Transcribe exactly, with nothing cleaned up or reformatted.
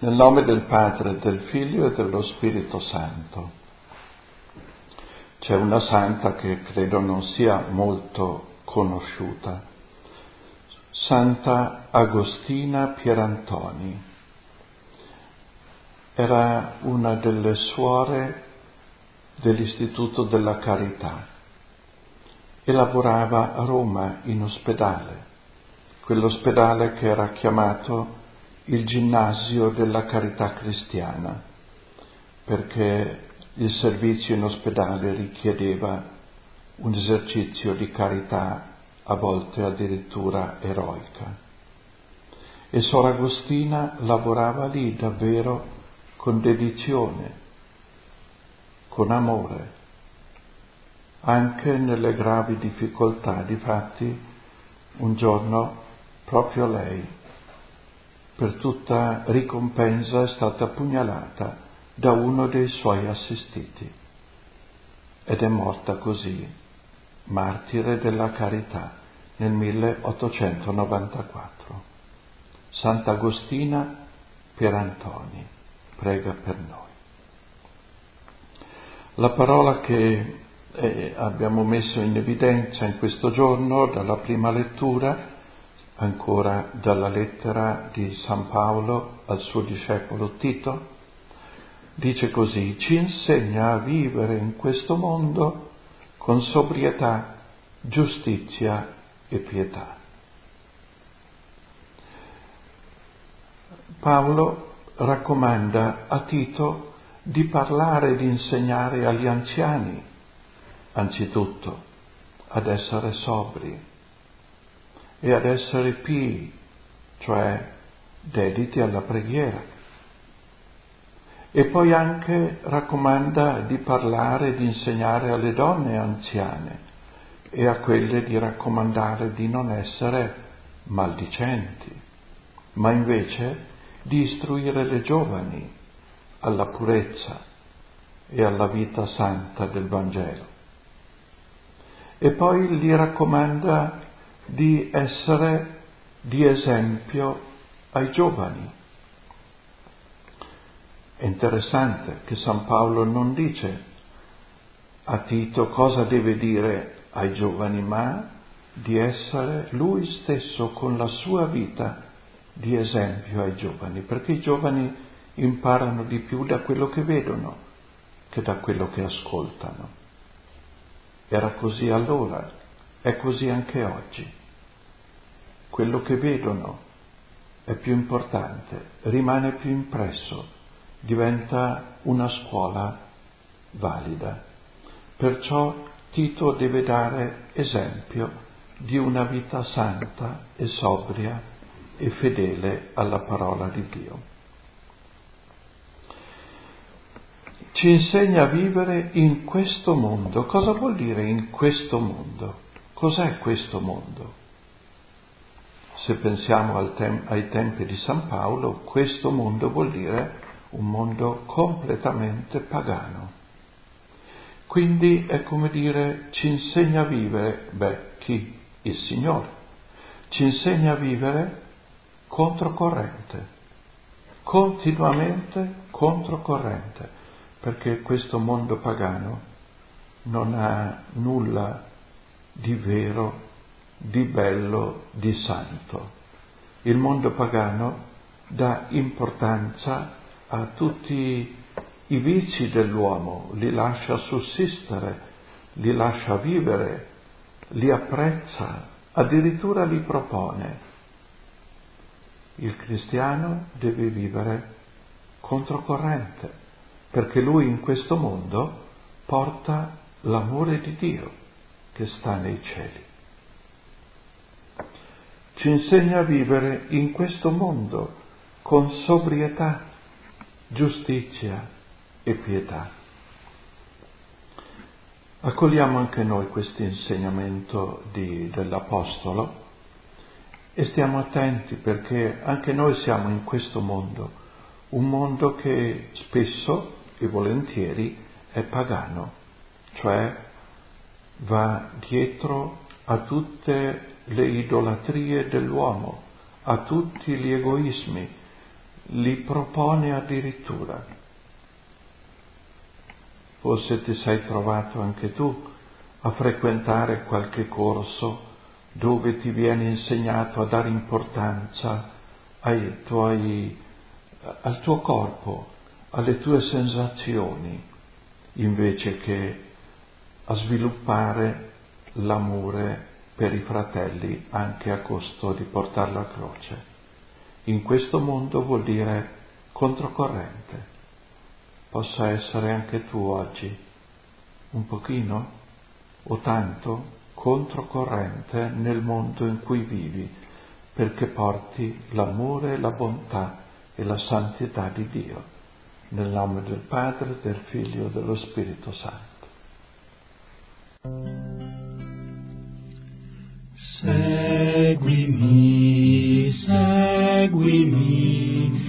Nel nome del Padre, del Figlio e dello Spirito Santo. C'è una santa che credo non sia molto conosciuta, Santa Agostina Pierantoni. Era una delle suore dell'Istituto della Carità e lavorava a Roma in ospedale, quell'ospedale che era chiamato il Ginnasio della Carità Cristiana, perché il servizio in ospedale richiedeva un esercizio di carità, a volte addirittura eroica. E Sor Agostina lavorava lì davvero con dedizione, con amore, anche nelle gravi difficoltà. Difatti, un giorno proprio lei, per tutta ricompensa, è stata pugnalata da uno dei suoi assistiti ed è morta così, martire della carità, nel milleottocentonovantaquattro. Sant'Agostina Pierantoni, prega per noi. La parola che eh, abbiamo messo in evidenza in questo giorno dalla prima lettura, ancora dalla lettera di San Paolo al suo discepolo Tito, dice così: ci insegna a vivere in questo mondo con sobrietà, giustizia e pietà. Paolo raccomanda a Tito di parlare e di insegnare agli anziani, anzitutto, ad essere sobri e ad essere pii, cioè dediti alla preghiera. E poi anche raccomanda di parlare e di insegnare alle donne anziane e a quelle di raccomandare di non essere maldicenti, ma invece di istruire le giovani alla purezza e alla vita santa del Vangelo. E poi gli raccomanda di essere di esempio ai giovani. È interessante che San Paolo non dice a Tito cosa deve dire ai giovani, ma di essere lui stesso con la sua vita di esempio ai giovani, perché i giovani imparano di più da quello che vedono che da quello che ascoltano. Era così allora, è così anche oggi. Quello che vedono è più importante, rimane più impresso, diventa una scuola valida. Perciò Tito deve dare esempio di una vita santa e sobria e fedele alla parola di Dio. Ci insegna a vivere in questo mondo. Cosa vuol dire in questo mondo? Cos'è questo mondo? Se pensiamo al tem- ai tempi di San Paolo, questo mondo vuol dire un mondo completamente pagano. Quindi è come dire, ci insegna a vivere, beh, chi? Il Signore. Ci insegna a vivere controcorrente, continuamente controcorrente, perché questo mondo pagano non ha nulla di vero, di bello, di santo. Il mondo pagano dà importanza a tutti i vizi dell'uomo, li lascia sussistere, li lascia vivere, li apprezza, addirittura li propone. Il cristiano deve vivere controcorrente, perché lui in questo mondo porta l'amore di Dio che sta nei cieli. Ci insegna a vivere in questo mondo con sobrietà, giustizia e pietà. Accogliamo anche noi questo insegnamento di, dell'Apostolo e stiamo attenti, perché anche noi siamo in questo mondo, un mondo che spesso e volentieri è pagano, cioè va dietro a tutte le idolatrie dell'uomo, a tutti gli egoismi, li propone addirittura. Forse ti sei trovato anche tu a frequentare qualche corso dove ti viene insegnato a dare importanza ai tuoi, al tuo corpo, alle tue sensazioni, invece che a sviluppare l'amore per i fratelli anche a costo di portare la croce. In questo mondo vuol dire controcorrente. Possa essere anche tu oggi un pochino o tanto controcorrente nel mondo in cui vivi, perché porti l'amore, la bontà e la santità di Dio, nel nome del Padre, del Figlio e dello Spirito Santo. Seguimi, seguimi,